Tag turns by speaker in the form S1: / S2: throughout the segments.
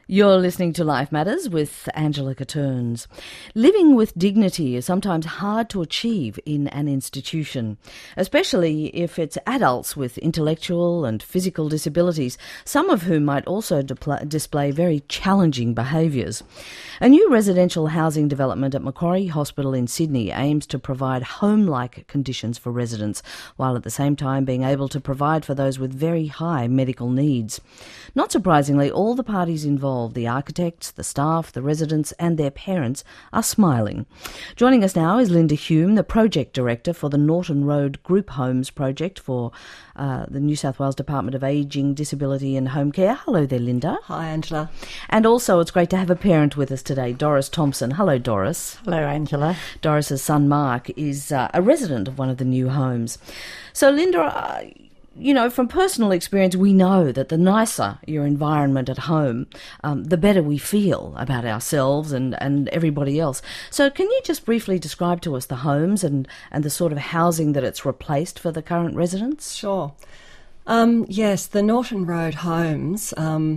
S1: You're listening to Life Matters with Angela Catterns. Living with dignity is sometimes hard to achieve in an institution, especially if it's adults with intellectual and physical disabilities, some of whom might also display very challenging behaviours. A new residential housing development at Macquarie Hospital in Sydney aims to provide home-like conditions for residents, while at the same time being able to provide for those with very high medical needs. Not surprisingly, all the parties involved, the architects, the staff, the residents and their parents, are smiling. Joining us now is Linda Hume, the Project Director for the Norton Road Group Homes Project for the New South Wales Department of Ageing, Disability and Home Care. Hello there, Linda.
S2: Hi, Angela.
S1: And also it's great to have a parent with us today, Doris Thompson. Hello, Doris.
S3: Hello, Angela.
S1: Doris's son, Mark, is a resident of one of the new homes. So, Linda, from personal experience, we know that the nicer your environment at home, the better we feel about ourselves and everybody else. So can you just briefly describe to us the homes and the sort of housing that it's replaced for the current residents?
S2: Sure. Yes, the Norton Road homes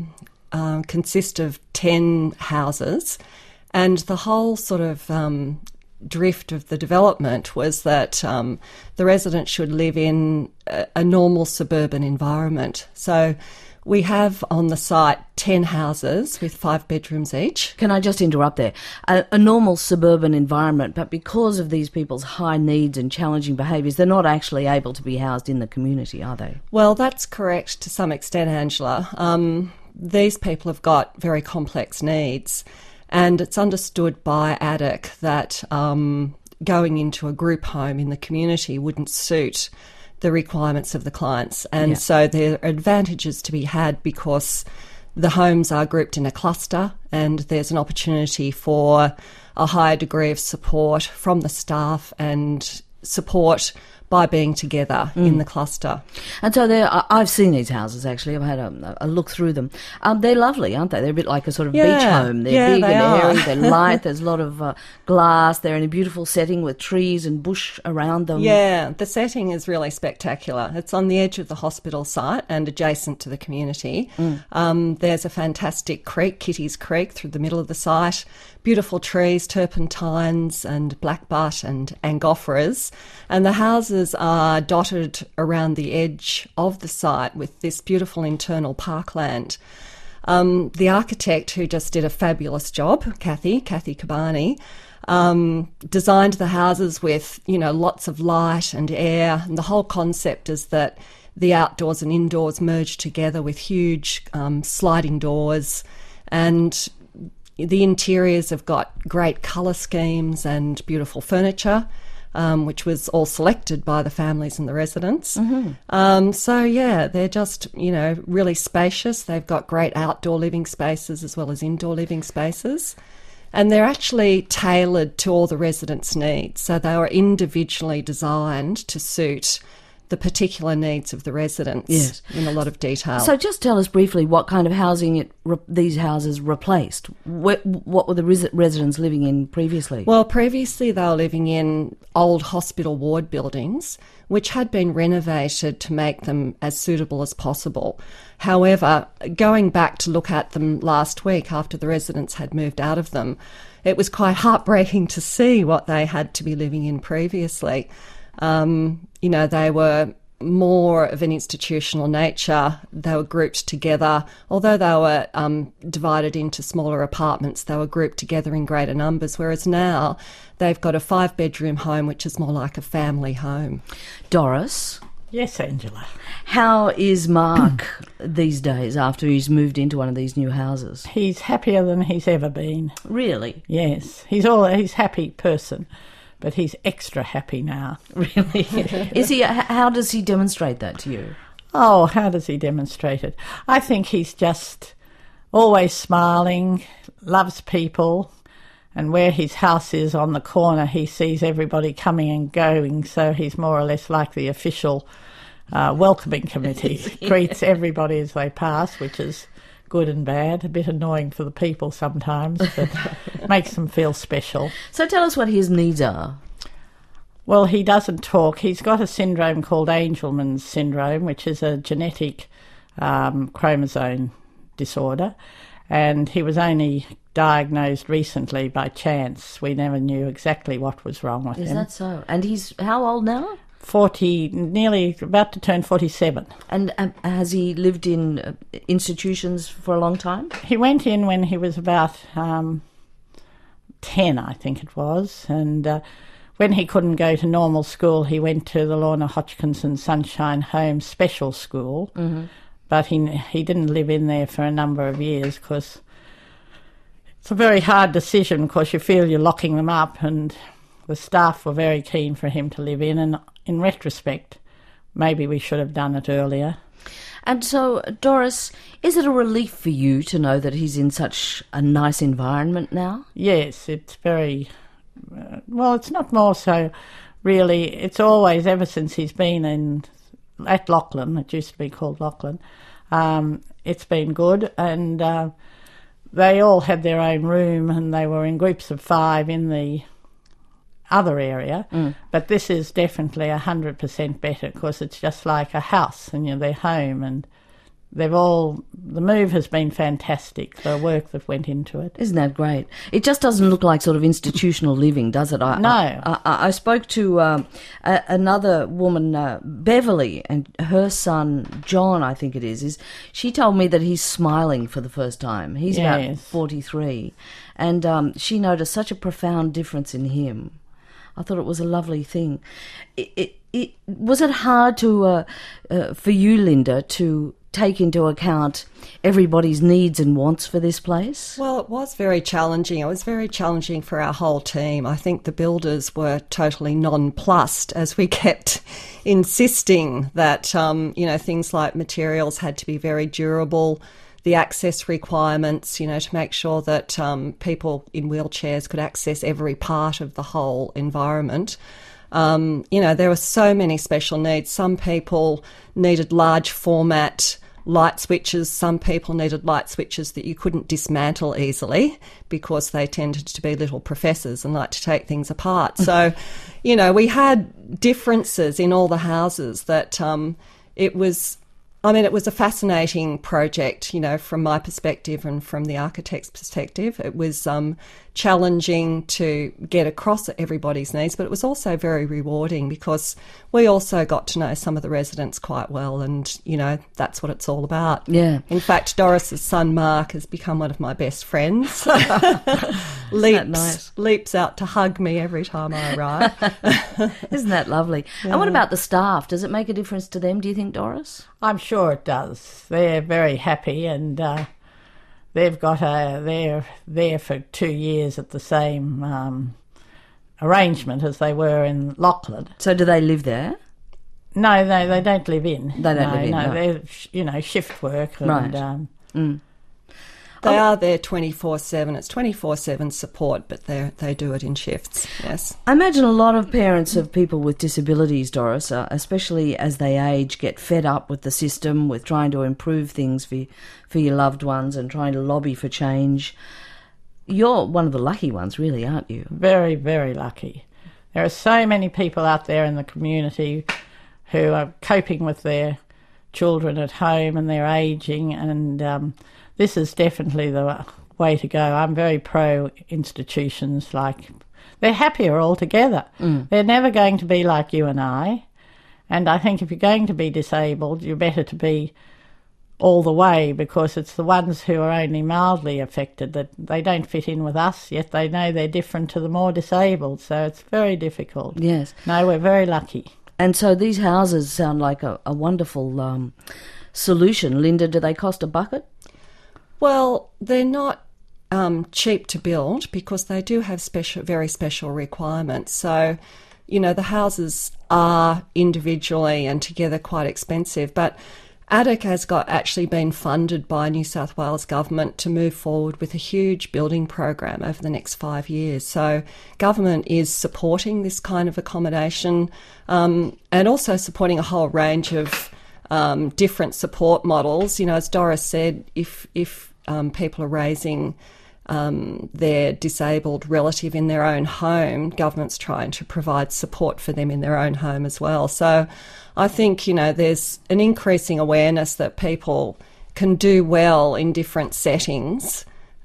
S2: consist of 10 houses, and the whole sort of drift of the development was that the residents should live in a normal suburban environment. So we have on the site 10 houses with 5 bedrooms each.
S1: Can I just interrupt there? A normal suburban environment, but because of these people's high needs and challenging behaviours, they're not actually able to be housed in the community, are they?
S2: Well, that's correct to some extent, Angela. These people have got very complex needs. And it's understood by ADDIC that going into a group home in the community wouldn't suit the requirements of the clients. And so there are advantages to be had because the homes are grouped in a cluster and there's an opportunity for a higher degree of support from the staff and support by being together in the cluster.
S1: And so I've seen these houses, actually. I've had a look through them. They're lovely, aren't they? They're a bit like a sort of beach home. They're big and airy, they're light, there's a lot of glass, they're in a beautiful setting with trees and bush around them.
S2: Yeah, the setting is really spectacular. It's on the edge of the hospital site and adjacent to the community. There's a fantastic creek, Kitty's Creek, through the middle of the site. Beautiful trees, turpentines and blackbutt and angophoras. And the houses are dotted around the edge of the site with this beautiful internal parkland. The architect, who just did a fabulous job, Kathy Kabani, designed the houses with, lots of light and air. And the whole concept is that the outdoors and indoors merge together with huge sliding doors, and the interiors have got great colour schemes and beautiful furniture, which was all selected by the families and the residents. They're just, really spacious. They've got great outdoor living spaces as well as indoor living spaces. And they're actually tailored to all the residents' needs. So they are individually designed to suit the particular needs of the residents in a lot of detail.
S1: So just tell us briefly what kind of housing these houses replaced. What were the residents living in previously?
S2: Well, previously they were living in old hospital ward buildings, which had been renovated to make them as suitable as possible. However, going back to look at them last week after the residents had moved out of them, it was quite heartbreaking to see what they had to be living in previously. They were more of an institutional nature. They were grouped together. Although they were divided into smaller apartments, they were grouped together in greater numbers, whereas now they've got a 5-bedroom home, which is more like a family home.
S1: Doris?
S3: Yes, Angela.
S1: How is Mark these days after he's moved into one of these new houses?
S3: He's happier than he's ever been.
S1: Really?
S3: Yes. He's a happy person. But he's extra happy now.
S1: Really? Is he? How does he demonstrate that to you?
S3: Oh, how does he demonstrate it? I think he's just always smiling, loves people, and where his house is on the corner, he sees everybody coming and going, so he's more or less like the official welcoming committee. Greets everybody as they pass, which is good and bad, a bit annoying for the people sometimes, but makes them feel special.
S1: So tell us what his needs are.
S3: Well, he doesn't talk. He's got a syndrome called Angelman's syndrome, which is a genetic chromosome disorder, and he was only diagnosed recently by chance. We never knew exactly what was wrong with him.
S1: Is that so? And he's how old now?
S3: 40, nearly about to turn 47.
S1: And has he lived in institutions for a long time?
S3: He went in when he was about 10, I think it was, and when he couldn't go to normal school, he went to the Lorna Hodgkinson Sunshine Home Special School, but he didn't live in there for a number of years because it's a very hard decision because you feel you're locking them up, and the staff were very keen for him to live in, and in retrospect, maybe we should have done it earlier.
S1: And so, Doris, is it a relief for you to know that he's in such a nice environment now?
S3: Yes, it's very... well, it's not more so, really. It's always, ever since he's been at Lachlan, it used to be called Lachlan, it's been good, and they all had their own room, and they were in groups of 5 in the other area, but this is definitely 100% better because it's just like a house, and they're home, and the move has been fantastic, the work that went into it.
S1: Isn't that great? It just doesn't look like sort of institutional living, does it?
S3: No.
S1: I spoke to another woman, Beverly, and her son, John, I think it is. She told me that he's smiling for the first time. He's about 43. And she noticed such a profound difference in him. I thought it was a lovely thing. Was it hard to for you, Linda, to take into account everybody's needs and wants for this place?
S2: Well, it was very challenging. It was very challenging for our whole team. I think the builders were totally nonplussed as we kept insisting that, things like materials had to be very durable, the access requirements, to make sure that people in wheelchairs could access every part of the whole environment. There were so many special needs. Some people needed large format light switches. Some people needed light switches that you couldn't dismantle easily because they tended to be little professors and like to take things apart. So, we had differences in all the houses that it was a fascinating project, from my perspective and from the architect's perspective. It was challenging to get across everybody's needs, but it was also very rewarding because we also got to know some of the residents quite well, and, that's what it's all about.
S1: Yeah.
S2: In fact, Doris's son, Mark, has become one of my best friends. Leaps out to hug me every time I arrive.
S1: Isn't that lovely? Yeah. And what about the staff? Does it make a difference to them, do you think, Doris?
S3: I'm sure it does. They're very happy, and they're there for 2 years at the same arrangement as they were in Lachlan.
S1: So do they live there?
S3: No, they don't live in.
S1: They don't live in.
S3: No, they're shift work. And,
S1: right.
S2: They are there 24/7. It's 24/7 support, but they do it in shifts, yes.
S1: I imagine a lot of parents of people with disabilities, Doris, especially as they age, get fed up with the system, with trying to improve things for your loved ones and trying to lobby for change. You're one of the lucky ones, really, aren't you?
S3: Very, very lucky. There are so many people out there in the community who are coping with their children at home and they're ageing, and this is definitely the way to go. I'm very pro-institutions. They're happier altogether. They're never going to be like you and I. And I think if you're going to be disabled, you're better to be all the way, because it's the ones who are only mildly affected that they don't fit in with us, yet they know they're different to the more disabled. So it's very difficult.
S1: Yes.
S3: No, we're very lucky.
S1: And so these houses sound like a wonderful solution. Linda, do they cost a bucket?
S2: Well, they're not cheap to build because they do have very special requirements. So, the houses are individually and together quite expensive, but ADIC has actually been funded by New South Wales Government to move forward with a huge building program over the next 5 years. So government is supporting this kind of accommodation and also supporting a whole range of different support models. As Doris said, if people are raising their disabled relative in their own home, government's trying to provide support for them in their own home as well. So I think, there's an increasing awareness that people can do well in different settings,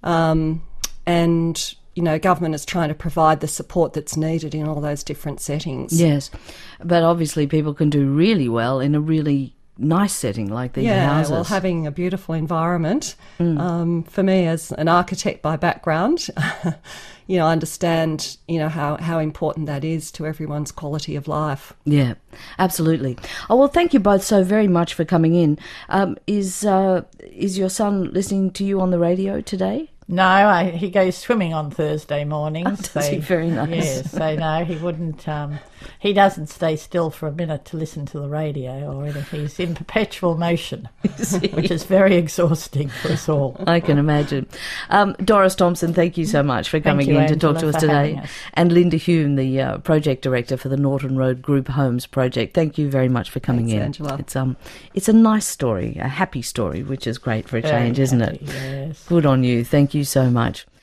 S2: and government is trying to provide the support that's needed in all those different settings.
S1: Yes, but obviously people can do really well in a really nice setting like these houses.
S2: Yeah, well, having a beautiful environment. For me, as an architect by background, I understand, how important that is to everyone's quality of life.
S1: Yeah, absolutely. Oh, well, thank you both so very much for coming in. Is your son listening to you on the radio today?
S3: No, he goes swimming on Thursday mornings.
S1: Does he? Very nice.
S3: Yes, so no, he wouldn't. He doesn't stay still for a minute to listen to the radio or anything. He's in perpetual motion, which is very exhausting for us all.
S1: I can imagine. Doris Thompson, thank you so much for coming in to talk to us today. And Linda Hume, the project director for the Norton Road Group Homes project. Thank you very much for coming in,
S2: Angela.
S1: It's a nice story, a happy story, which is great for a change, isn't it?
S3: Yes.
S1: Good on you. Thank you so much.